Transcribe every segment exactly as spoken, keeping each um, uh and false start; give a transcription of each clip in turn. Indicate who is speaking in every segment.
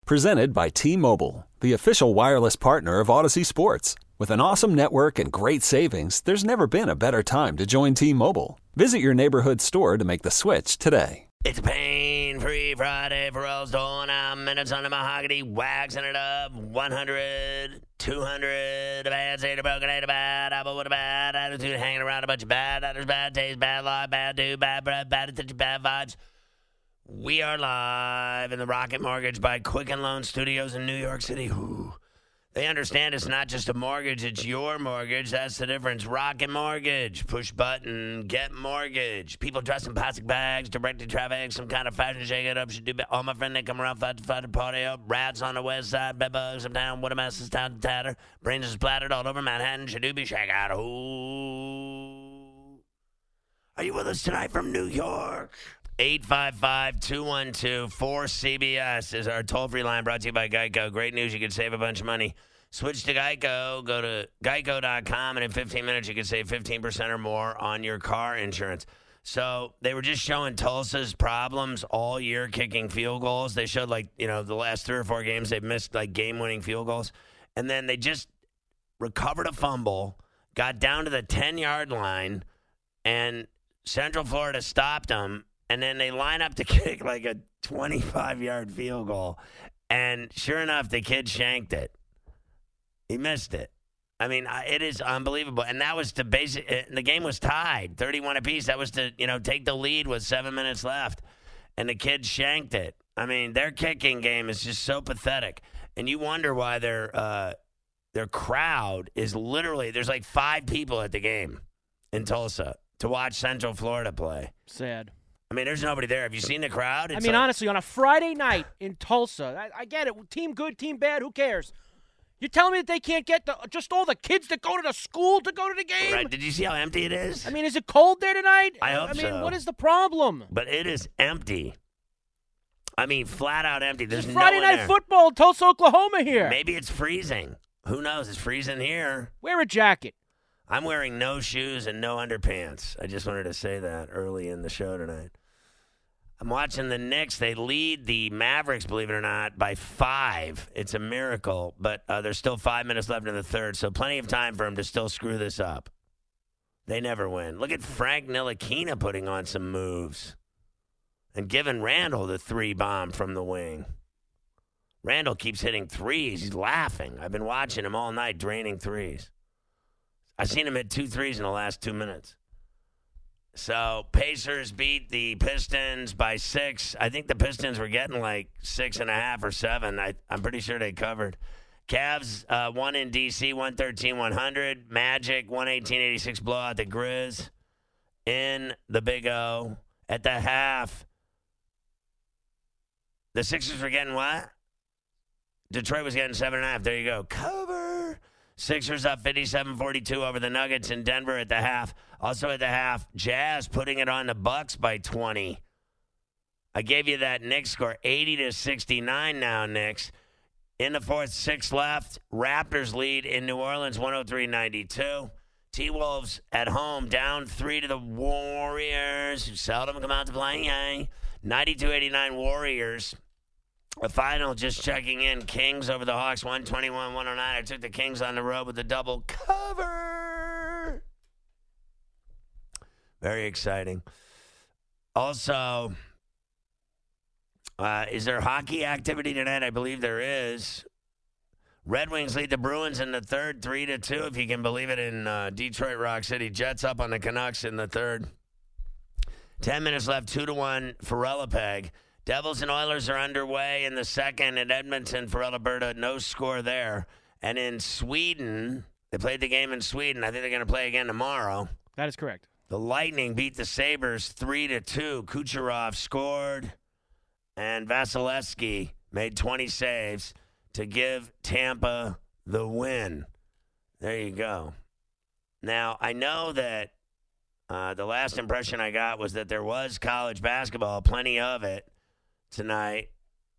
Speaker 1: Presented by T-Mobile, the official wireless partner of Odyssey Sports. With an awesome network and great savings, there's never been a better time to join T-Mobile. Visit your neighborhood store to make the switch today.
Speaker 2: It's a pain-free Friday for Earl's Doing out minutes on the mahogany, waxing it up. one hundred, two hundred, a bad state, a broken eight, a bad apple with a bad attitude, hanging around a bunch of bad actors, bad taste, bad luck, bad dude, bad breath, bad attention, bad vibes. We are live in the Rocket Mortgage by Quicken Loan Studios in New York City. Ooh. They understand it's not just a mortgage, it's your mortgage. That's the difference. Rocket Mortgage. Push button, get mortgage. People dressed in plastic bags, directed traffic, some kind of fashion shake it up. Should do all my friend, they come around, fight to fight to party up. Rats on the west side, bed bugs uptown. What a mess is town to tatter. Brains are splattered all over Manhattan. Should do be shake out. Ooh. Are you with us tonight from New York? eight five five, two one two, four C B S is our toll-free line brought to you by Geico. Great news, you can save a bunch of money. Switch to Geico, go to geico dot com, and in fifteen minutes you can save fifteen percent or more on your car insurance. So they were just showing Tulsa's problems all year kicking field goals. They showed, like, you know, the last three or four games they've missed, like, game-winning field goals. And then they just recovered a fumble, got down to the ten-yard line, and Central Florida stopped them. And then they line up to kick like a twenty-five-yard field goal. And sure enough, the kid shanked it. He missed it. I mean, it is unbelievable. And that was to basic. The game was tied, thirty-one apiece. That was to, you know, take the lead with seven minutes left. And the kid shanked it. I mean, their kicking game is just so pathetic. And you wonder why their uh, their crowd is literally, there's like five people at the game in Tulsa to watch Central Florida play.
Speaker 3: Sad.
Speaker 2: I mean, there's nobody there. Have you seen the crowd? It's
Speaker 3: I mean,
Speaker 2: like,
Speaker 3: honestly, on a Friday night in Tulsa, I, I get it. Team good, team bad, who cares? You're telling me that they can't get the, just all the kids that go to the school to go to the game?
Speaker 2: Right. Did you see how empty it is?
Speaker 3: I mean, is it cold there tonight?
Speaker 2: I hope
Speaker 3: I mean,
Speaker 2: so.
Speaker 3: what is the problem?
Speaker 2: But it is empty. I mean, flat out empty. There's
Speaker 3: it's
Speaker 2: no
Speaker 3: Friday
Speaker 2: one
Speaker 3: night
Speaker 2: there.
Speaker 3: football in Tulsa, Oklahoma here.
Speaker 2: Maybe it's freezing. Who knows? It's freezing here.
Speaker 3: Wear a jacket.
Speaker 2: I'm wearing no shoes and no underpants. I just wanted to say that early in the show tonight. I'm watching the Knicks. They lead the Mavericks, believe it or not, by five. It's a miracle, but uh, there's still five minutes left in the third, so plenty of time for them to still screw this up. They never win. Look at Frank Ntilikina putting on some moves and giving Randall the three bomb from the wing. Randall keeps hitting threes. He's laughing. I've been watching him all night draining threes. I've seen him hit two threes in the last two minutes. So, Pacers beat the Pistons by six. I think the Pistons were getting like six and a half or seven. I, I'm pretty sure they covered. Cavs uh, won in D C, one thirteen one hundred. Magic, one eighteen eighty-six blowout the Grizz in the Big O. At the half, the Sixers were getting what? Detroit was getting seven and a half. There you go. Cover. Sixers up fifty-seven forty-two over the Nuggets in Denver at the half. Also at the half, Jazz putting it on the Bucks by twenty. I gave you that Knicks score, eighty to sixty-nine now, Knicks. In the fourth, six left. Raptors lead in New Orleans, one oh three ninety-two. T-Wolves at home, down three to the Warriors, who seldom come out to play. ninety-two eighty-nine Warriors. The final, just checking in. Kings over the Hawks, one twenty-one one oh nine. I took the Kings on the road with a double cover. Very exciting. Also, uh, is there hockey activity tonight? I believe there is. Red Wings lead the Bruins in the third, three to two, if you can believe it, in uh, Detroit Rock City. Jets up on the Canucks in the third. Ten minutes left, two to one for Relapeg. Devils and Oilers are underway in the second at Edmonton for Alberta. No score there. And in Sweden, they played the game in Sweden. I think they're going to play again tomorrow.
Speaker 3: That is correct.
Speaker 2: The Lightning beat the Sabres three to two. Kucherov scored, and Vasilevsky made twenty saves to give Tampa the win. There you go. Now, I know that uh, the last impression I got was that there was college basketball, plenty of it, tonight.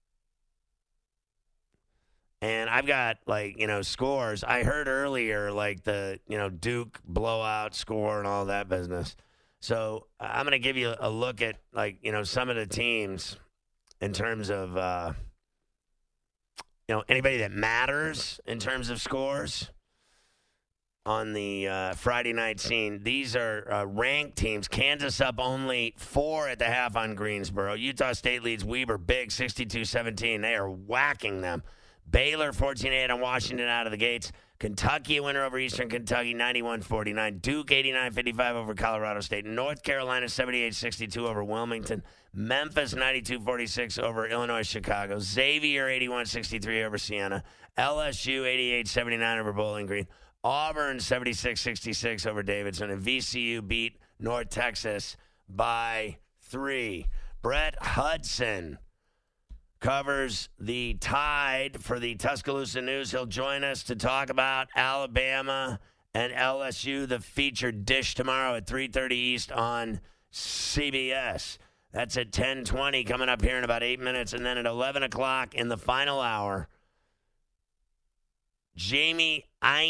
Speaker 2: And I've got, like, you know, scores. I heard earlier, like, the, you know, Duke blowout score and all that business. So I'm going to give you a look at, like, you know, some of the teams in terms of uh, you know, anybody that matters in terms of scores on the uh, Friday night scene. These are uh, ranked teams. Kansas up only four at the half on Greensboro. Utah State leads Weber big, sixty-two seventeen. They are whacking them. Baylor fourteen eight on Washington out of the gates. Kentucky a winner over Eastern Kentucky, ninety-one forty-nine. Duke eighty-nine fifty-five over Colorado State. North Carolina seventy-eight sixty-two over Wilmington. Memphis ninety-two forty-six over Illinois Chicago. Xavier eighty-one sixty-three over Siena. L S U eighty-eight seventy-nine over Bowling Green. Auburn seventy-six sixty-six over Davidson. And V C U beat North Texas by three. Brett Hudson covers the Tide for the Tuscaloosa News. He'll join us to talk about Alabama and L S U, the featured dish tomorrow at three thirty East on C B S. That's at ten twenty coming up here in about eight minutes. And then at eleven o'clock in the final hour, Jamie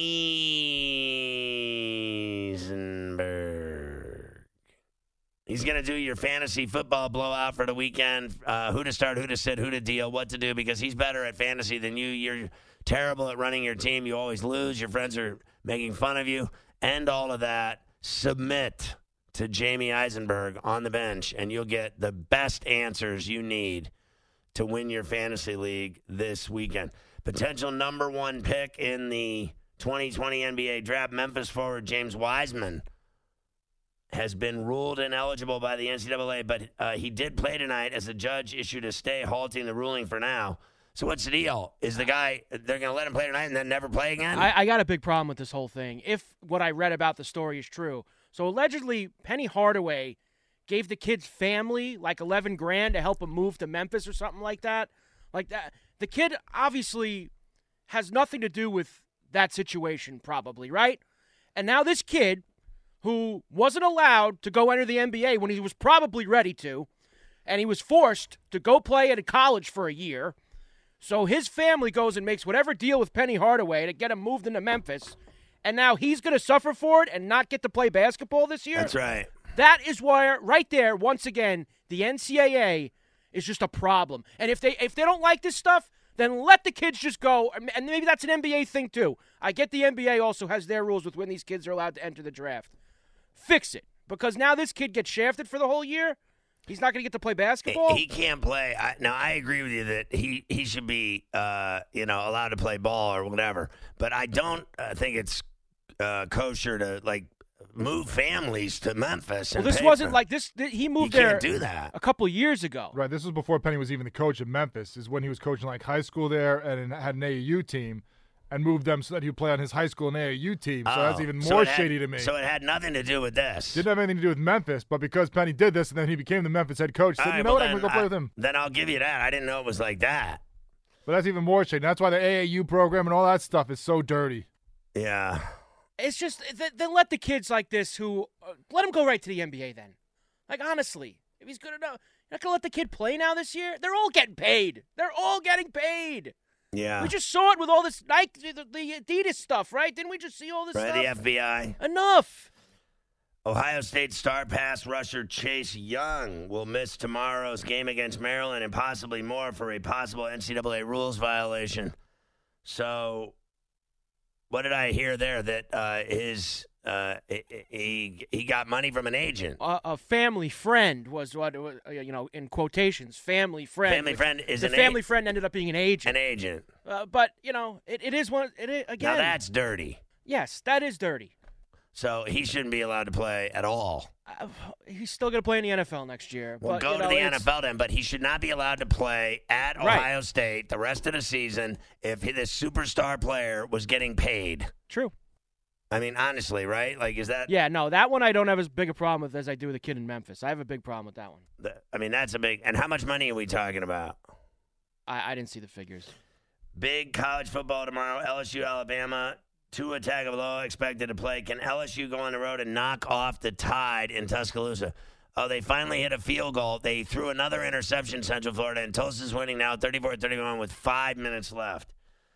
Speaker 2: Eisenberg. He's going to do your fantasy football blowout for the weekend. Uh, who to start, who to sit, who to deal, what to do, because he's better at fantasy than you. You're terrible at running your team. You always lose. Your friends are making fun of you. And all of that. Submit to Jamie Eisenberg on the bench, and you'll get the best answers you need to win your fantasy league this weekend. Potential number one pick in the twenty twenty N B A draft, Memphis forward James Wiseman has been ruled ineligible by the N C double A, but uh, he did play tonight as a judge issued a stay halting the ruling for now. So what's the deal? Is the guy, they're going to let him play tonight and then never play again?
Speaker 3: I, I got a big problem with this whole thing, if what I read about the story is true. So allegedly, Penny Hardaway gave the kid's family like eleven grand to help him move to Memphis or something like that. Like that. The kid obviously has nothing to do with that situation, probably, right? And now this kid, who wasn't allowed to go enter the N B A when he was probably ready to, and he was forced to go play at a college for a year. So his family goes and makes whatever deal with Penny Hardaway to get him moved into Memphis, and now he's going to suffer for it and not get to play basketball this year?
Speaker 2: That's right.
Speaker 3: That is why, right there, once again, the N C double A is just a problem. And if they if they don't like this stuff, then let the kids just go. And maybe that's an N B A thing, too. I get the N B A also has their rules with when these kids are allowed to enter the draft. Fix it. Because now this kid gets shafted for the whole year. He's not going to get to play basketball.
Speaker 2: He can't play. I, now, I agree with you that he, he should be, uh, you know, allowed to play ball or whatever. But I don't uh, think it's uh, kosher to, like, move families to Memphis.
Speaker 3: Well,
Speaker 2: and
Speaker 3: this
Speaker 2: pay
Speaker 3: wasn't
Speaker 2: for,
Speaker 3: like this. Th- he moved
Speaker 2: you
Speaker 3: there
Speaker 2: can't do that.
Speaker 3: a couple years ago.
Speaker 4: Right. This was before Penny was even the coach of Memphis. Is when he was coaching like high school there and had an A A U team, and moved them so that he would play on his high school and A A U team. So
Speaker 2: oh,
Speaker 4: that's even
Speaker 2: so
Speaker 4: more
Speaker 2: had,
Speaker 4: shady to me.
Speaker 2: So it had nothing to do with this.
Speaker 4: Didn't have anything to do with Memphis, but because Penny did this and then he became the Memphis head coach, said,
Speaker 2: All right,
Speaker 4: you know
Speaker 2: well
Speaker 4: what, I'm going to go
Speaker 2: I,
Speaker 4: play with him.
Speaker 2: Then I'll give you that. I didn't know it was like that.
Speaker 4: But that's even more shady. That's why the A A U program and all that stuff is so dirty.
Speaker 2: Yeah.
Speaker 3: It's just, th- then let the kids like this who, uh, let him go right to the N B A then. Like, honestly, if he's good enough, you're not going to let the kid play now this year? They're all getting paid. They're all getting paid.
Speaker 2: Yeah.
Speaker 3: We just saw it with all this Nike, the, the Adidas stuff, right? Didn't we just see all this
Speaker 2: right,
Speaker 3: stuff?
Speaker 2: the F B I.
Speaker 3: Enough.
Speaker 2: Ohio State star pass rusher Chase Young will miss tomorrow's game against Maryland and possibly more for a possible N C double A rules violation. So, what did I hear there? That uh, his uh, he he got money from an agent.
Speaker 3: A, a family friend was what uh, you know in quotations. Family friend.
Speaker 2: Family friend is
Speaker 3: the
Speaker 2: an
Speaker 3: family
Speaker 2: a-
Speaker 3: friend ended up being an agent.
Speaker 2: An agent.
Speaker 3: Uh, but you know it, it is one. It is, again.
Speaker 2: Now that's dirty.
Speaker 3: Yes, that is dirty.
Speaker 2: So he shouldn't be allowed to play at all.
Speaker 3: Uh, he's still going to play in the N F L next year.
Speaker 2: Well,
Speaker 3: but,
Speaker 2: go
Speaker 3: you know,
Speaker 2: to the
Speaker 3: it's-
Speaker 2: N F L then, but he should not be allowed to play at
Speaker 3: Right.
Speaker 2: Ohio State the rest of the season if he, this superstar player was getting paid.
Speaker 3: True.
Speaker 2: I mean, honestly, right? Like, is that?
Speaker 3: Yeah, no, that one I don't have as big a problem with as I do with the kid in Memphis. I have a big problem with that one.
Speaker 2: The, I mean, that's a big. And how much money are we talking about?
Speaker 3: I, I didn't see the figures.
Speaker 2: Big college football tomorrow. L S U, Alabama. Tua Tagovailoa expected to play. Can L S U go on the road and knock off the Tide in Tuscaloosa? Oh, they finally hit a field goal. They threw another interception, Central Florida, and Tulsa's winning now thirty-four thirty-one with five minutes left.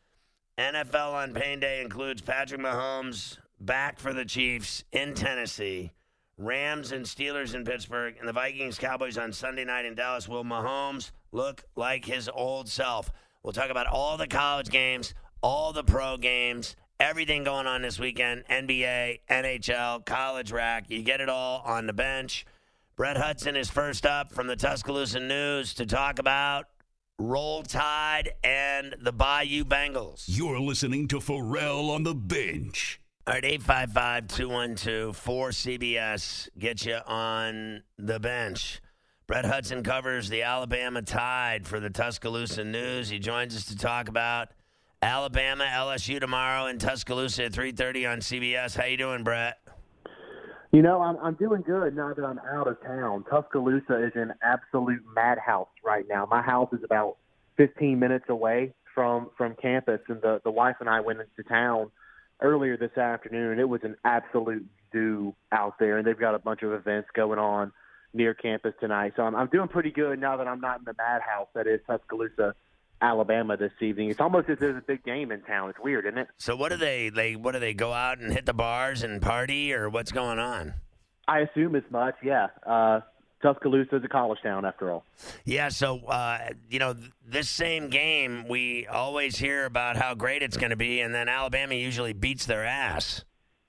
Speaker 2: N F L on Pain Day includes Patrick Mahomes back for the Chiefs in Tennessee, Rams and Steelers in Pittsburgh, and the Vikings Cowboys on Sunday night in Dallas. Will Mahomes look like his old self? We'll talk about all the college games, all the pro games, everything going on this weekend, N B A, N H L, college rack. You get it all on the bench. Brett Hudson is first up from the Tuscaloosa News to talk about Roll Tide and the Bayou Bengals.
Speaker 5: You're listening to Pharrell on the Bench.
Speaker 2: All right, eight five five, two one two, four C B S. Get you on the bench. Brett Hudson covers the Alabama Tide for the Tuscaloosa News. He joins us to talk about Alabama, L S U tomorrow in Tuscaloosa at three thirty on C B S. How you doing, Brett?
Speaker 6: You know, I'm I'm doing good now that I'm out of town. Tuscaloosa is an absolute madhouse right now. My house is about fifteen minutes away from, from campus, and the, the wife and I went into town earlier this afternoon. It was an absolute zoo out there, and they've got a bunch of events going on near campus tonight. So I'm, I'm doing pretty good now that I'm not in the madhouse that is Tuscaloosa, Alabama this evening. It's almost as if there's a big game in town. It's weird, isn't it?
Speaker 2: So what do they, they what do they go out and hit the bars and party, or what's going on?
Speaker 6: I assume as much, yeah. Uh, Tuscaloosa is a college town, after all.
Speaker 2: Yeah, so, uh, you know, this same game, we always hear about how great it's going to be, and then Alabama usually beats their ass.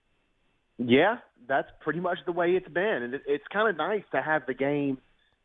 Speaker 6: Yeah, that's pretty much the way it's been. And it, it's kind of nice to have the game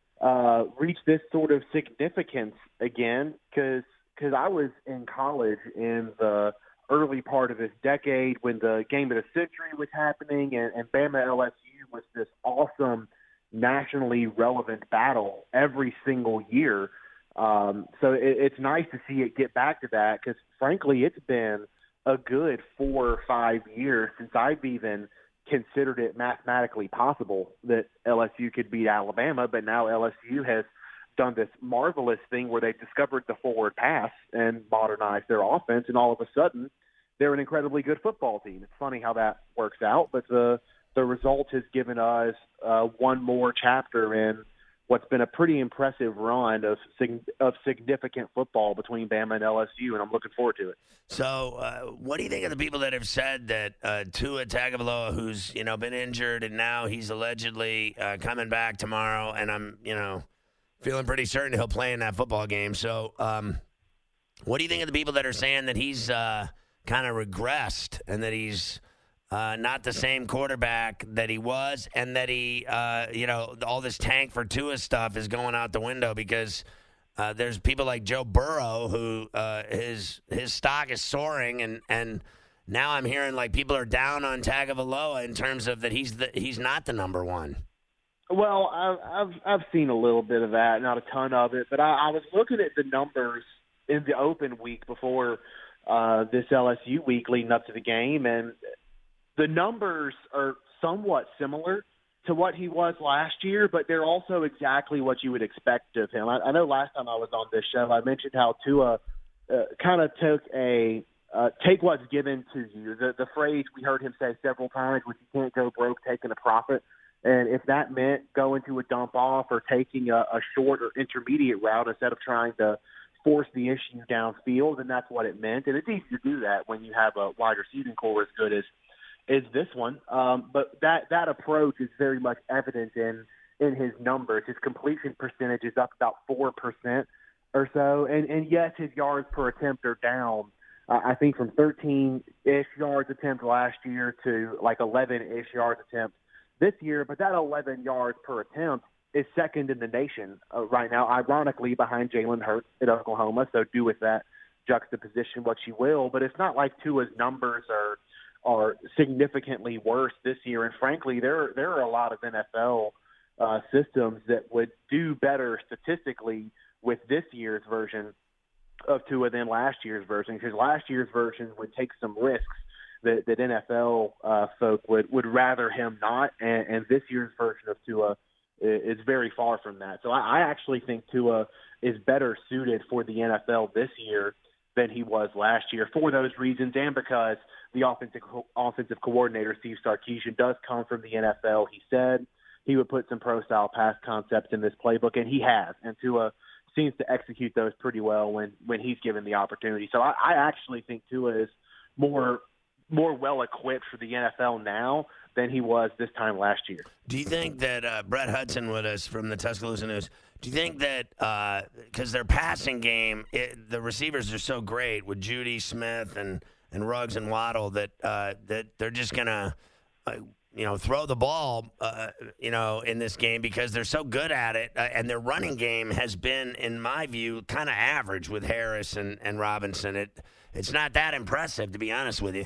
Speaker 6: uh, reach this sort of significance again, because because I was in college in the early part of this decade when the game of the century was happening, and, and Bama L S U was this awesome nationally relevant battle every single year. Um, so it, it's nice to see it get back to that, because frankly, it's been a good four or five years since I've even considered it mathematically possible that L S U could beat Alabama, but now L S U has done this marvelous thing where they've discovered the forward pass and modernized their offense, and all of a sudden they're an incredibly good football team. It's funny how that works out, but the the result has given us uh, one more chapter in what's been a pretty impressive run of sig- of significant football between Bama and L S U, and I'm looking forward to it.
Speaker 2: So, uh, what do you think of the people that have said that uh, Tua Tagovailoa, who's you know been injured and now he's allegedly uh, coming back tomorrow, and I'm you know feeling pretty certain he'll play in that football game. So, um, what do you think of the people that are saying that he's uh, kind of regressed and that he's Uh, not the same quarterback that he was, and that he, uh, you know, all this tank for Tua stuff is going out the window because uh, there's people like Joe Burrow who uh, his his stock is soaring, and, and now I'm hearing like people are down on Tagovailoa in terms of that he's the, he's not the number one.
Speaker 6: Well, I've, I've I've seen a little bit of that, not a ton of it, but I, I was looking at the numbers in the open week before uh, this L S U week leading up to the game, and the numbers are somewhat similar to what he was last year, but they're also exactly what you would expect of him. I, I know last time I was on this show, I mentioned how Tua uh, kind of took a uh, take what's given to you. The, the phrase we heard him say several times was, you can't go broke taking a profit. And if that meant going to a dump off or taking a, a short or intermediate route instead of trying to force the issue downfield, then that's what it meant. And it's easy to do that when you have a wide receiving core as good as is this one. Um, but that, that approach is very much evident in, in his numbers. His completion percentage is up about four percent or so. And, and yes, his yards per attempt are down, uh, I think from thirteen-ish yards attempt last year to like eleven-ish yards attempt this year. But that eleven yards per attempt is second in the nation uh, right now, ironically behind Jalen Hurts at Oklahoma. So do with that juxtaposition what you will. But it's not like Tua's numbers are are significantly worse this year. And frankly, there there are a lot of N F L uh, systems that would do better statistically with this year's version of Tua than last year's version, because last year's version would take some risks that, that N F L uh, folk would, would rather him not, and, and this year's version of Tua is very far from that. So I, I actually think Tua is better suited for the N F L this year than he was last year for those reasons, and because the offensive offensive coordinator, Steve Sarkisian, does come from the N F L. He said he would put some pro-style pass concepts in this playbook, and he has. And Tua seems to execute those pretty well when, when he's given the opportunity. So I, I actually think Tua is more more well-equipped for the N F L now than he was this time last year.
Speaker 2: Do you think that uh, Brett Hudson with us from the Tuscaloosa News, do you think that because uh, their passing game, it, the receivers are so great with Judy, Smith, and, and Ruggs and Waddle that uh, that they're just going to uh, you know, throw the ball, uh, you know, in this game because they're so good at it. Uh, and their running game has been, in my view, kind of average with Harris and, and Robinson. It It's not that impressive, to be honest with you.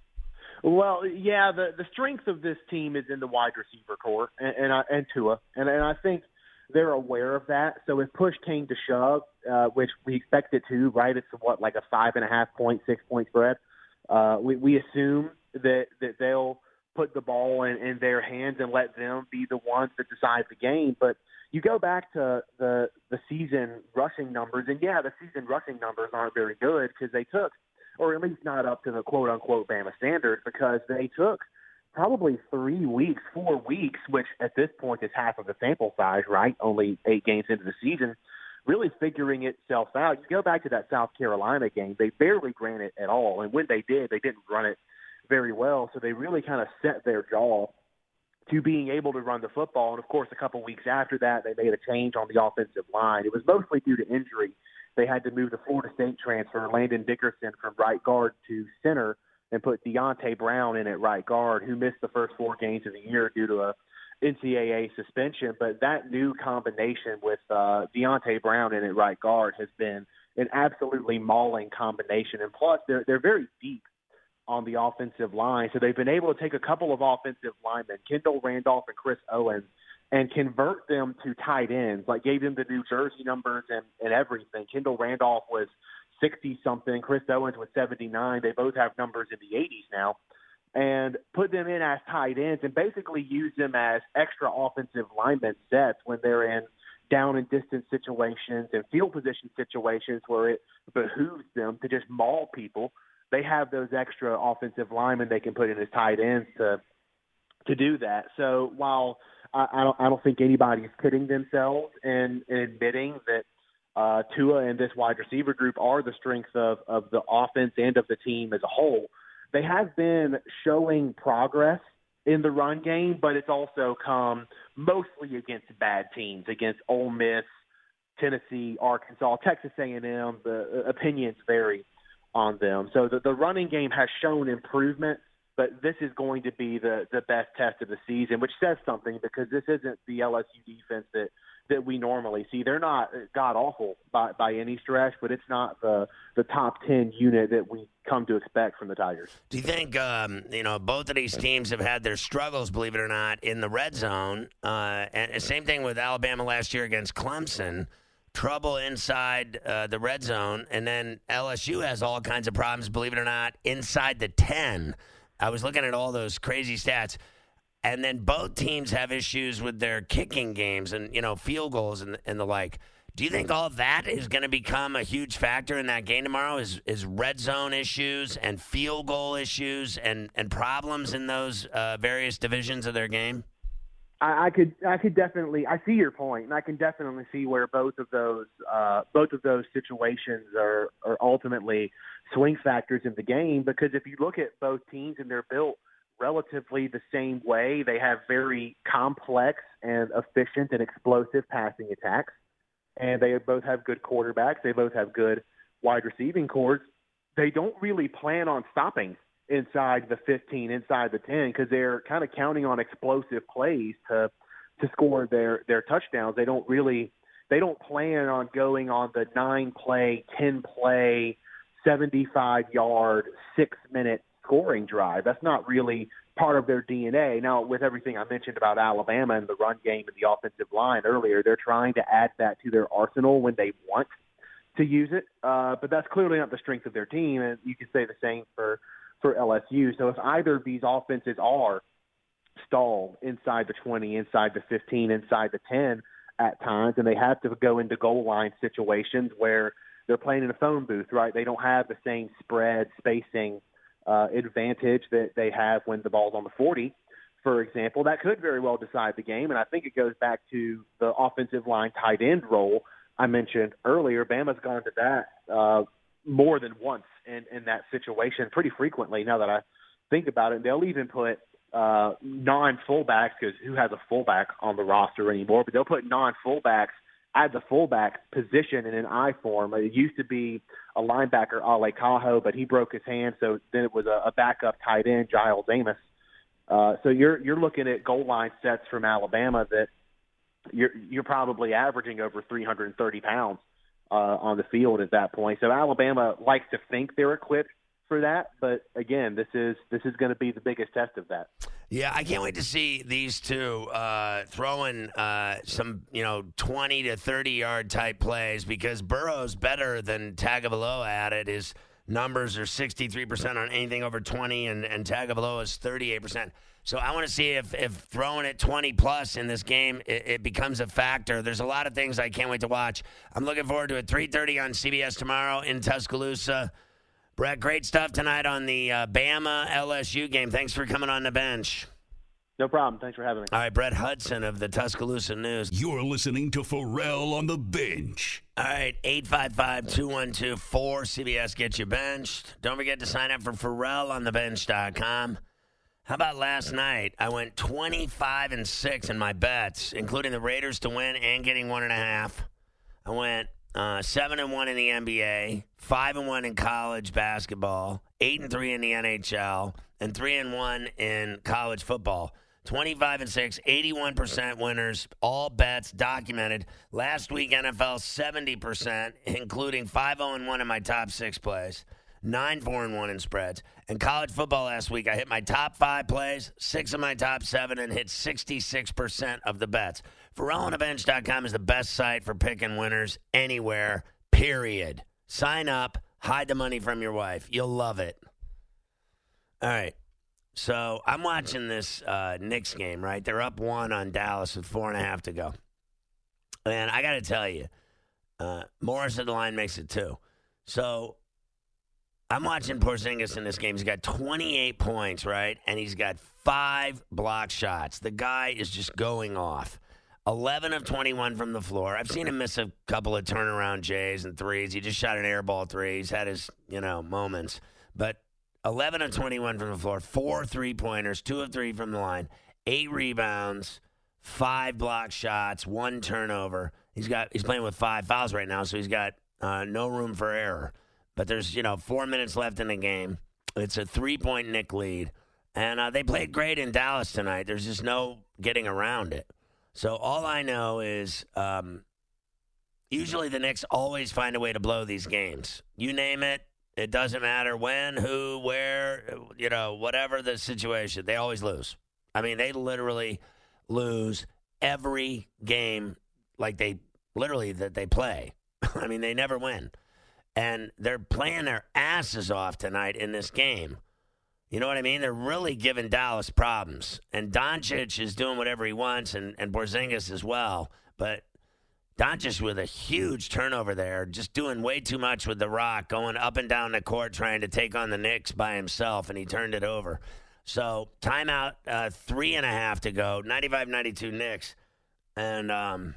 Speaker 6: Well, yeah, the the strength of this team is in the wide receiver core and and, I, and Tua, and and I think they're aware of that. So if push came to shove, uh, which we expect it to, right? It's what, like a five and a half point, six point spread. Uh, we we assume that that they'll put the ball in, in their hands and let them be the ones that decide the game. But you go back to the the season rushing numbers, and yeah, the season rushing numbers aren't very good because they took, or at least not up to the quote-unquote Bama standard, because they took probably three weeks, four weeks, which at this point is half of the sample size, right? Only eight games into the season, really figuring itself out. You go back to that South Carolina game, they barely ran it at all. And when they did, they didn't run it very well. So they really kind of set their jaw to being able to run the football. And, of course, a couple weeks after that, they made a change on the offensive line. It was mostly due to injury. They had to move the Florida State transfer, Landon Dickerson, from right guard to center and put Deontay Brown in at right guard, who missed the first four games of the year due to a N C double A suspension. But that new combination with uh, Deontay Brown in at right guard has been an absolutely mauling combination. And plus, they're they're very deep on the offensive line. So they've been able to take a couple of offensive linemen, Kendall Randolph and Chris Owens, and convert them to tight ends, like gave them the New Jersey numbers and, and everything. Kendall Randolph was sixty-something. Chris Owens was seventy-nine. They both have numbers in the eighties now. And put them in as tight ends and basically use them as extra offensive lineman sets when they're in down and distance situations and field position situations where it behooves them to just maul people. They have those extra offensive linemen they can put in as tight ends to to do that. So while I, I don't I don't think anybody's kidding themselves in, in admitting that uh, Tua and this wide receiver group are the strength of, of the offense and of the team as a whole, they have been showing progress in the run game, but it's also come mostly against bad teams, against Ole Miss, Tennessee, Arkansas, Texas A and M. The opinions vary on them. So the, the running game has shown improvement, but this is going to be the, the best test of the season, which says something because this isn't the L S U defense that, that we normally see. They're not god-awful by, by any stretch, but it's not the, the top ten unit that we come to expect from the Tigers.
Speaker 2: Do you think, um, you know, both of these teams have had their struggles, believe it or not, in the red zone? Uh, and same thing with Alabama last year against Clemson. Trouble inside uh, the red zone, and then L S U has all kinds of problems, believe it or not, inside the ten. I was looking at all those crazy stats, and then both teams have issues with their kicking games and, you know, field goals and, and the like. Do you think all that is going to become a huge factor in that game tomorrow? Is is red zone issues and field goal issues and, and problems in those uh, various divisions of their game?
Speaker 6: I, I could, I could definitely. I see your point, and I can definitely see where both of those, uh, both of those situations are, are ultimately swing factors in the game. Because if you look at both teams, and they're built relatively the same way, they have very complex and efficient and explosive passing attacks, and they both have good quarterbacks. They both have good wide receiving cores. They don't really plan on stopping inside the fifteen, inside the ten, because they're kind of counting on explosive plays to to score their their touchdowns. They don't really they don't plan on going on the nine play, ten play, seventy-five yard, six minute scoring drive. That's not really part of their D N A. Now, with everything I mentioned about Alabama and the run game and the offensive line earlier, they're trying to add that to their arsenal when they want to use it. Uh, but that's clearly not the strength of their team, and you can say the same for for L S U. So if either of these offenses are stalled inside the twenty, inside the fifteen, inside the ten at times, and they have to go into goal line situations where they're playing in a phone booth, right? They don't have the same spread spacing uh, advantage that they have when the ball's on the forty, for example. That could very well decide the game, and I think it goes back to the offensive line tight end role I mentioned earlier. Bama's gone to that uh, more than once in, in that situation, pretty frequently now that I think about it, they'll even put uh, non-fullbacks, because who has a fullback on the roster anymore? But they'll put non-fullbacks at the fullback position in an I form. It used to be a linebacker, Ale Cajo, but he broke his hand, so then it was a, a backup tight end, Giles Amos. Uh, so you're you're looking at goal line sets from Alabama that you're you're probably averaging over three hundred thirty pounds uh, on the field at that point. So Alabama likes to think they're equipped for that, but again, this is this is going to be the biggest test of that.
Speaker 2: Yeah, I can't wait to see these two uh, throwing uh, some, you know, twenty to thirty yard type plays, because Burrow's better than Tagovailoa at it. His numbers are sixty-three percent on anything over twenty, and, and Tagovailoa is thirty-eight percent. So I want to see if, if throwing it twenty plus in this game, it, it becomes a factor. There's a lot of things I can't wait to watch. I'm looking forward to it. three thirty on C B S tomorrow in Tuscaloosa. Brett, great stuff tonight on the uh, Bama L S U game. Thanks for coming on the bench.
Speaker 6: No problem. Thanks for having me.
Speaker 2: All right, Brett Hudson of the Tuscaloosa News.
Speaker 5: You're listening to Pharrell on the Bench.
Speaker 2: All right, eight five five, two one two, four C B S Get You Benched. Don't forget to sign up for Pharrell on the bench dot com. How about last night? I went twenty-five and six in my bets, including the Raiders to win and getting one and a half. I went uh, seven and one in the N B A, five and one in college basketball, eight and three in the N H L, and three and one in college football. twenty-five and six, eighty-one percent winners, all bets documented. Last week, N F L, seventy percent, including five oh and one in my top six plays, nine four and one in spreads. And college football last week, I hit my top five plays, six of my top seven, and hit sixty-six percent of the bets. Pharrell on the bench dot com is the best site for picking winners anywhere, period. Sign up, hide the money from your wife. You'll love it. All right. So I'm watching this uh, Knicks game, right? They're up one on Dallas with four and a half to go. And I got to tell you, uh, Morris at the line makes it two. So I'm watching Porzingis in this game. He's got twenty-eight points, right? And he's got five block shots. The guy is just going off. eleven of twenty-one from the floor. I've seen him miss a couple of turnaround J's and threes. He just shot an air ball three. He's had his, you know, moments. But eleven of twenty-one from the floor, four three-pointers, two of three from the line, eight rebounds, five block shots, one turnover. He's got he's playing with five fouls right now, so he's got uh, no room for error. But there's, you know, four minutes left in the game. It's a three-point Knick lead. And uh, they played great in Dallas tonight. There's just no getting around it. So all I know is um, usually the Knicks always find a way to blow these games. You name it. It doesn't matter when, who, where, you know, whatever the situation. They always lose. I mean, they literally lose every game like they literally that they play. I mean, they never win. And they're playing their asses off tonight in this game. You know what I mean? They're really giving Dallas problems. And Doncic is doing whatever he wants, and, and Porzingis as well. But Doncic with a huge turnover there, just doing way too much with the rock, going up and down the court trying to take on the Knicks by himself, and he turned it over. So timeout, uh, three and a half to go, ninety-five ninety-two Knicks. And um,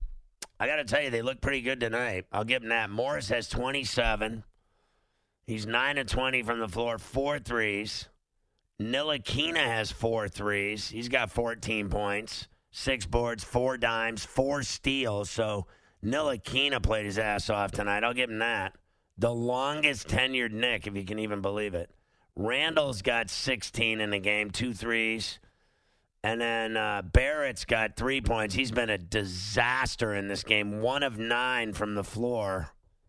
Speaker 2: I got to tell you, they look pretty good tonight. I'll give them that. Morris has twenty-seven. He's nine of twenty from the floor, four threes. Ntilikina has four threes. He's got fourteen points. Six boards, four dimes, four steals. So Ntilikina played his ass off tonight. I'll give him that. The longest tenured Knick, if you can even believe it. Randall's got sixteen in the game, two threes. And then uh, Barrett's got three points. He's been a disaster in this game. One of nine from the floor.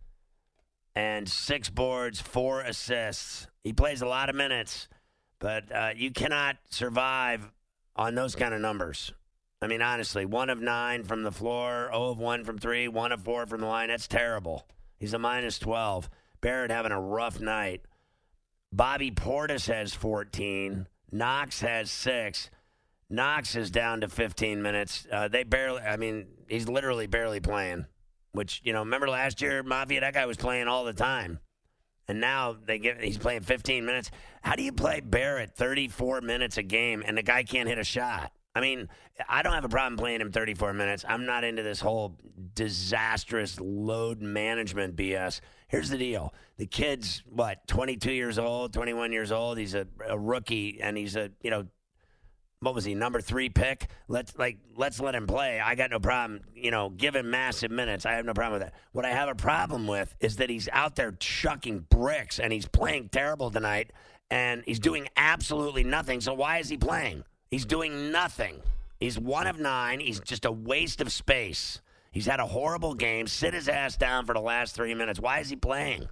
Speaker 2: And six boards, four assists. He plays a lot of minutes. But uh, you cannot survive on those kind of numbers. I mean, honestly, one of nine from the floor, zero of one from three, one of four from the line. That's terrible. He's a minus twelve. Barrett having a rough night. Bobby Portis has fourteen. Knox has six. Knox is down to fifteen minutes. Uh, they barely, I mean, he's literally barely playing. Which, you know, remember last year, Mafia, that guy was playing all the time. And now they get he's playing fifteen minutes. How do you play Barrett thirty-four minutes a game and the guy can't hit a shot? I mean, I don't have a problem playing him thirty-four minutes. I'm not into this whole disastrous load management B S. Here's the deal. The kid's, what, twenty-two years old, twenty-one years old. He's a, a rookie, and he's a, you know, what was he, number three pick? Let's like let's let him play. I got no problem, you know, give him massive minutes. I have no problem with that. What I have a problem with is that he's out there chucking bricks, and he's playing terrible tonight, and he's doing absolutely nothing. So why is he playing? He's doing nothing. He's one of nine. He's just a waste of space. He's had a horrible game. Sit his ass down for the last three minutes. Why is he playing?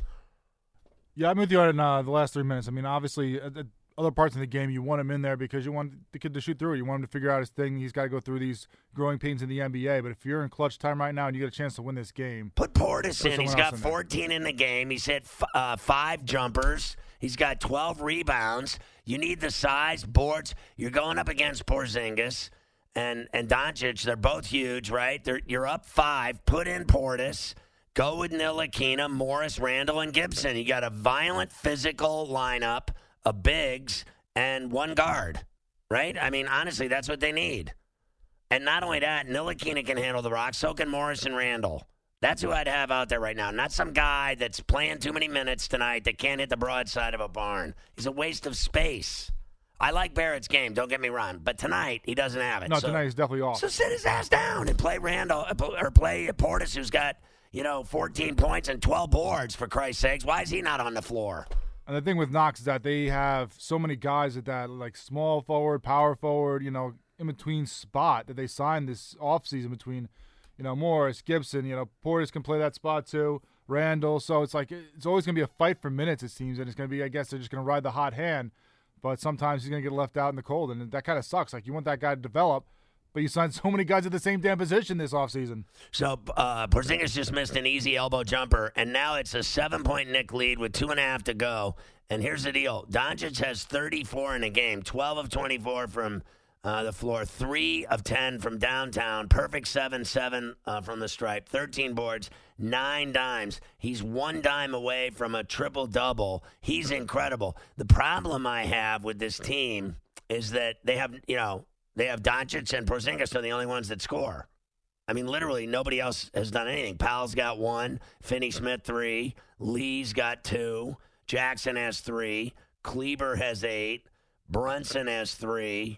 Speaker 4: Yeah, I'm with you on uh, the last three minutes. I mean, obviously, uh, other parts of the game, you want him in there because you want the kid to shoot through. You want him to figure out his thing. He's got to go through these growing pains in the N B A. But if you're in clutch time right now and you get a chance to win this game,
Speaker 2: put Portis in. He's got
Speaker 4: in
Speaker 2: fourteen in the game. He's hit f- uh, five jumpers. He's got twelve rebounds. You need the size, boards. You're going up against Porzingis and and Doncic. They're both huge, right? They're, you're up five. Put in Portis. Go with Ntilikina, Morris, Randall, and Gibson. You got a violent, physical lineup of bigs and one guard, right? I mean, honestly, that's what they need. And not only that, Ntilikina can handle the rock. So can Morris and Randall. That's who I'd have out there right now. Not some guy that's playing too many minutes tonight that can't hit the broadside of a barn. He's a waste of space. I like Barrett's game, don't get me wrong, but tonight he doesn't have it.
Speaker 4: No,
Speaker 2: so,
Speaker 4: tonight he's definitely off.
Speaker 2: So sit his ass down and play Randall or play Portis, who's got, you know, fourteen points and twelve boards, for Christ's sakes. Why is he not on the floor?
Speaker 4: And the thing with Knox is that they have so many guys at that, like, small forward, power forward, you know, in-between spot that they signed this offseason between, you know, Morris, Gibson, you know, Portis can play that spot too, Randall. So it's like it's always going to be a fight for minutes, it seems, and it's going to be, I guess, they're just going to ride the hot hand. But sometimes he's going to get left out in the cold, and that kind of sucks. Like, you want that guy to develop, but you signed so many guys at the same damn position this offseason.
Speaker 2: So uh, Porzingis just missed an easy elbow jumper, and now it's a seven-point Knick lead with two and a half to go. And here's the deal. Doncic has thirty-four in a game, twelve of twenty-four from uh, the floor, three of ten from downtown, perfect seven seven uh, from the stripe, thirteen boards, nine dimes. He's one dime away from a triple-double. He's incredible. The problem I have with this team is that they have, you know, they have Doncic and Porzingis are the only ones that score. I mean, literally, nobody else has done anything. Powell's got one, Finney-Smith three, Lee's got two, Jackson has three, Kleber has eight, Brunson has three.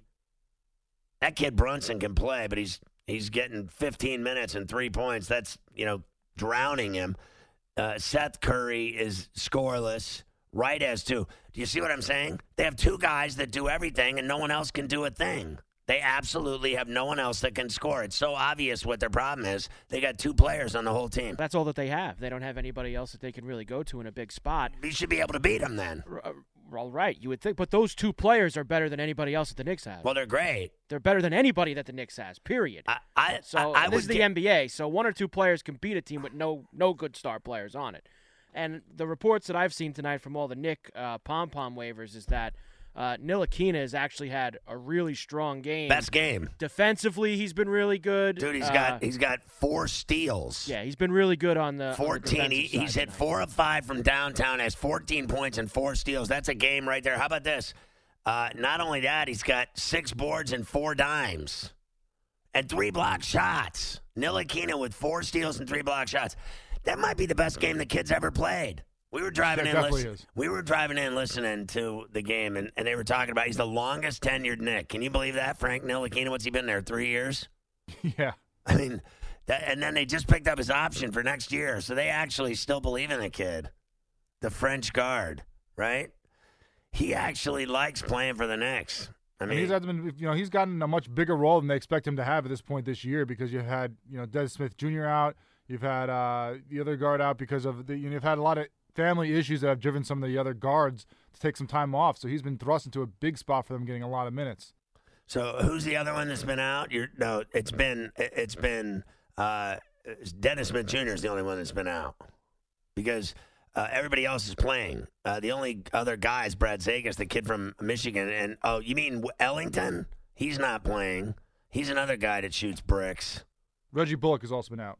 Speaker 2: That kid Brunson can play, but he's he's getting fifteen minutes and three points. That's, you know, drowning him. Uh, Seth Curry is scoreless. Wright has two. Do you see what I'm saying? They have two guys that do everything, and no one else can do a thing. They absolutely have no one else that can score. It's so obvious what their problem is. They got two players on the whole team.
Speaker 3: That's all that they have. They don't have anybody else that they can really go to in a big spot.
Speaker 2: You should be able to beat them then.
Speaker 3: Uh, all right, you would think. But those two players are better than anybody else that the Knicks have.
Speaker 2: Well, they're great.
Speaker 3: They're better than anybody that the Knicks has, period.
Speaker 2: I, I,
Speaker 3: so
Speaker 2: I, I
Speaker 3: this is the
Speaker 2: get...
Speaker 3: N B A, so one or two players can beat a team with no no good star players on it. And the reports that I've seen tonight from all the Knick uh, pom-pom waivers is that Uh, Ntilikina has actually had a really strong game.
Speaker 2: Best game.
Speaker 3: Defensively, he's been really good.
Speaker 2: Dude, he's
Speaker 3: uh,
Speaker 2: got he's got four steals.
Speaker 3: Yeah, he's been really good on the
Speaker 2: fourteen.
Speaker 3: On the
Speaker 2: he, he's hit
Speaker 3: tonight.
Speaker 2: four of five from downtown. Has fourteen points and four steals. That's a game right there. How about this? Uh, not only that, he's got six boards and four dimes, and three block shots. Ntilikina with four steals and three block shots. That might be the best game the kid's ever played. We were driving
Speaker 4: yeah,
Speaker 2: in.
Speaker 4: Listen,
Speaker 2: Listen, we were driving in, listening to the game, and, and they were talking about he's the longest tenured Knick. Can you believe that, Frank Ntilikina? What's he been there? Three years.
Speaker 4: Yeah.
Speaker 2: I mean, that, and then they just picked up his option for next year, so they actually still believe in the kid, the French guard, right? He actually likes playing for the Knicks. I mean,
Speaker 4: and he's had been, you know, he's gotten a much bigger role than they expect him to have at this point this year because you've had, you know, Des Smith Junior out, you've had uh, the other guard out because of the, you know, you've had a lot of family issues that have driven some of the other guards to take some time off. So he's been thrust into a big spot for them, getting a lot of minutes.
Speaker 2: So who's the other one that's been out? You're, no, it's been it's been uh, Dennis Smith Junior is the only one that's been out because uh, everybody else is playing. Uh, the only other guy is Brad Zegas, the kid from Michigan. And oh, you mean Ellington? He's not playing. He's another guy that shoots bricks.
Speaker 4: Reggie Bullock has also been out.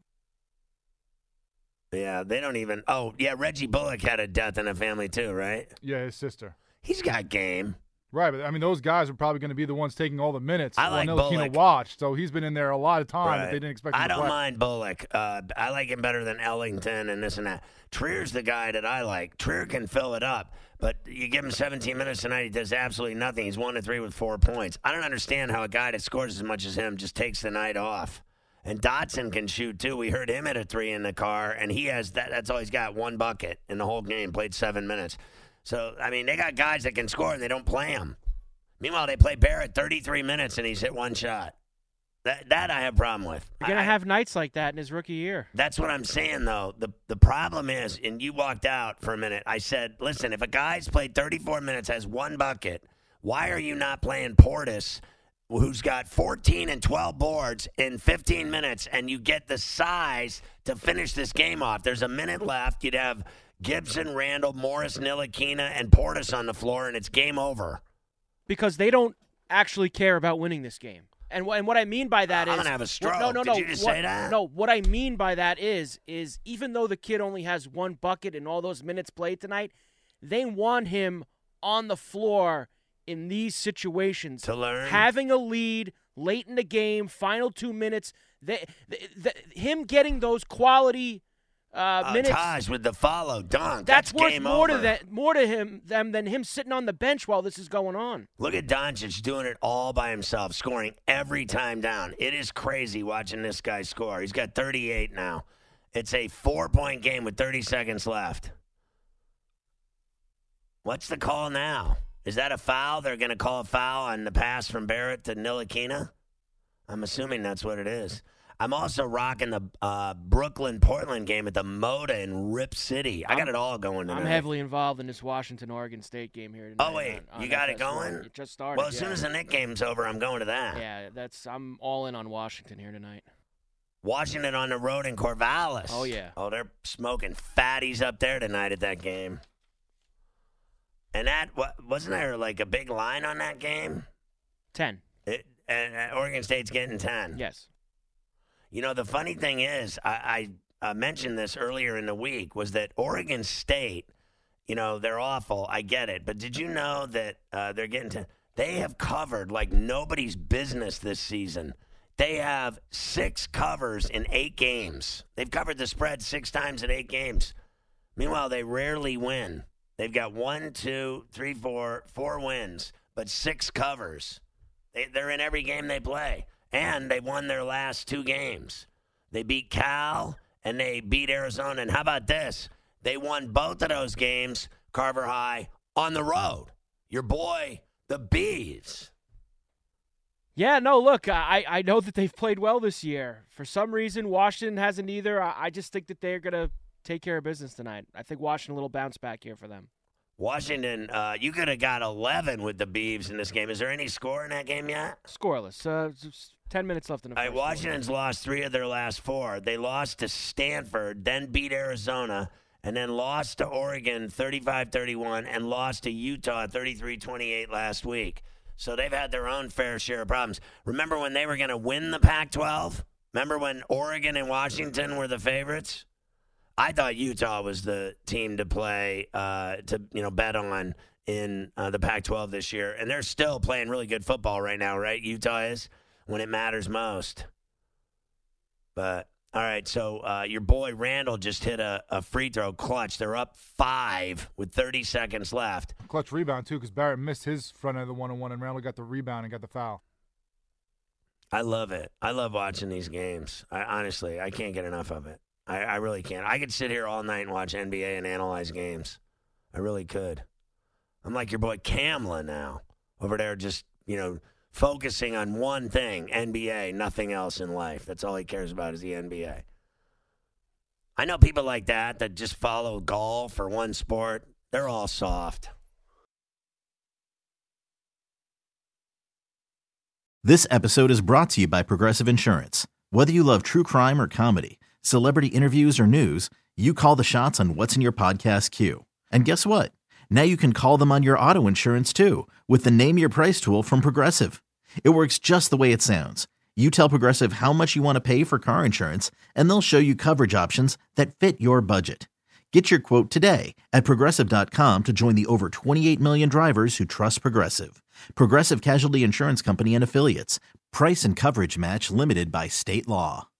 Speaker 2: Yeah, they don't even. Oh, yeah, Reggie Bullock had a death in the family too, right?
Speaker 4: Yeah, his sister.
Speaker 2: He's got game.
Speaker 4: Right, but I mean, those guys are probably going to be the ones taking all the minutes.
Speaker 2: I like
Speaker 4: Ntilikina watched, so he's been in there a lot of time
Speaker 2: right.
Speaker 4: that they didn't expect him
Speaker 2: I
Speaker 4: to
Speaker 2: don't
Speaker 4: play.
Speaker 2: mind Bullock. Uh, I like him better than Ellington and this and that. Trier's the guy that I like. Trier can fill it up, but you give him seventeen minutes tonight, he does absolutely nothing. He's one to three with four points. I don't understand how a guy that scores as much as him just takes the night off. And Dotson can shoot, too. We heard him at a three in the car, and he has that. That's all he's got, one bucket in the whole game, played seven minutes. So, I mean, they got guys that can score, and they don't play him. Meanwhile, they play Barrett thirty-three minutes, and he's hit one shot. That that I have a problem with.
Speaker 3: You're going to
Speaker 2: I,
Speaker 3: have nights like that in his rookie year.
Speaker 2: That's what I'm saying, though. The the problem is, and you walked out for a minute, I said, listen, if a guy's played thirty-four minutes, has one bucket, why are you not playing Portis, who's got fourteen and twelve boards in fifteen minutes, and you get the size to finish this game off? There's a minute left. You'd have Gibson, Randall, Morris, Ntilikina, and Portis on the floor, and it's game over.
Speaker 3: Because they don't actually care about winning this game. And, and what I mean by that
Speaker 2: uh,
Speaker 3: is
Speaker 2: I'm gonna have a stroke.
Speaker 3: No, no,
Speaker 2: Did
Speaker 3: no.
Speaker 2: you just
Speaker 3: what,
Speaker 2: say that?
Speaker 3: No, what I mean by that is is even though the kid only has one bucket in all those minutes played tonight, they want him on the floor in these situations
Speaker 2: to learn,
Speaker 3: having a lead late in the game, final two minutes. They, the, the, him getting those quality uh,
Speaker 2: uh,
Speaker 3: minutes.
Speaker 2: Taj with the follow dunk.
Speaker 3: That's,
Speaker 2: That's
Speaker 3: worth
Speaker 2: game
Speaker 3: more
Speaker 2: over.
Speaker 3: to that, more to him them than him sitting on the bench while this is going on.
Speaker 2: Look at Doncic doing it all by himself, scoring every time down. It is crazy watching this guy score. He's got thirty-eight now. It's a four-point game with thirty seconds left. What's the call now? Is that a foul? They're going to call a foul on the pass from Barrett to Ntilikina? I'm assuming that's what it is. I'm also rocking the uh, Brooklyn-Portland game at the Moda in Rip City. I got
Speaker 3: I'm,
Speaker 2: it all going tonight.
Speaker 3: I'm heavily involved in this Washington-Oregon State game here tonight.
Speaker 2: Oh, wait.
Speaker 3: on, on
Speaker 2: you got
Speaker 3: F S one.
Speaker 2: it going?
Speaker 3: It just started.
Speaker 2: Well, as
Speaker 3: yeah.
Speaker 2: soon as the Knicks game's over, I'm going to that.
Speaker 3: Yeah, that's I'm all in on Washington here tonight.
Speaker 2: Washington on the road in Corvallis.
Speaker 3: Oh, yeah.
Speaker 2: Oh, they're smoking fatties up there tonight at that game. And that, wasn't there like a big line on that game?
Speaker 3: Ten.
Speaker 2: It, and uh, Oregon State's getting ten.
Speaker 3: Yes.
Speaker 2: You know, the funny thing is, I, I uh, mentioned this earlier in the week, was that Oregon State, you know, they're awful. I get it. But did you know that uh, they're getting to, they have covered like nobody's business this season. They have six covers in eight games. They've covered the spread six times in eight games. Meanwhile, they rarely win. They've got one, two, three, four, four wins, but six covers. They, they're in every game they play. And they won their last two games. They beat Cal and they beat Arizona. And how about this? They won both of those games, Carver High, on the road. Your boy, the Bees.
Speaker 3: Yeah, no, look, I, I know that they've played well this year. For some reason, Washington hasn't either. I, I just think that they're going to take care of business tonight. I think Washington a little bounce back here for them.
Speaker 2: Washington, uh, you could have got eleven with the Beavs in this game. Is there any score in that game yet?
Speaker 3: Scoreless. Uh, ten minutes left in the
Speaker 2: All
Speaker 3: first.
Speaker 2: right, Washington's lost three of their last four. They lost to Stanford, then beat Arizona, and then lost to Oregon thirty-five thirty-one, and lost to Utah thirty-three twenty-eight last week. So they've had their own fair share of problems. Remember when they were going to win the Pac twelve? Remember when Oregon and Washington were the favorites? I thought Utah was the team to play, uh, to you know, bet on in uh, the Pac twelve this year, and they're still playing really good football right now, right? Utah is, when it matters most. But all right, so uh, your boy Randall just hit a, a free throw clutch. They're up five with thirty seconds left.
Speaker 4: Clutch rebound too, because Barrett missed his front end of the one-on-one, and Randall got the rebound and got the foul.
Speaker 2: I love it. I love watching these games. I honestly, I can't get enough of it. I, I really can't. I could sit here all night and watch N B A and analyze games. I really could. I'm like your boy Kamla now, over there just, you know, focusing on one thing, N B A, nothing else in life. That's all he cares about is the N B A. I know people like that that just follow golf or one sport. They're all soft.
Speaker 7: This episode is brought to you by Progressive Insurance. Whether you love true crime or comedy, celebrity interviews or news, you call the shots on what's in your podcast queue. And guess what? Now you can call them on your auto insurance too with the Name Your Price tool from Progressive. It works just the way it sounds. You tell Progressive how much you want to pay for car insurance, and they'll show you coverage options that fit your budget. Get your quote today at Progressive dot com to join the over twenty-eight million drivers who trust Progressive. Progressive Casualty Insurance Company and Affiliates. Price and coverage match limited by state law.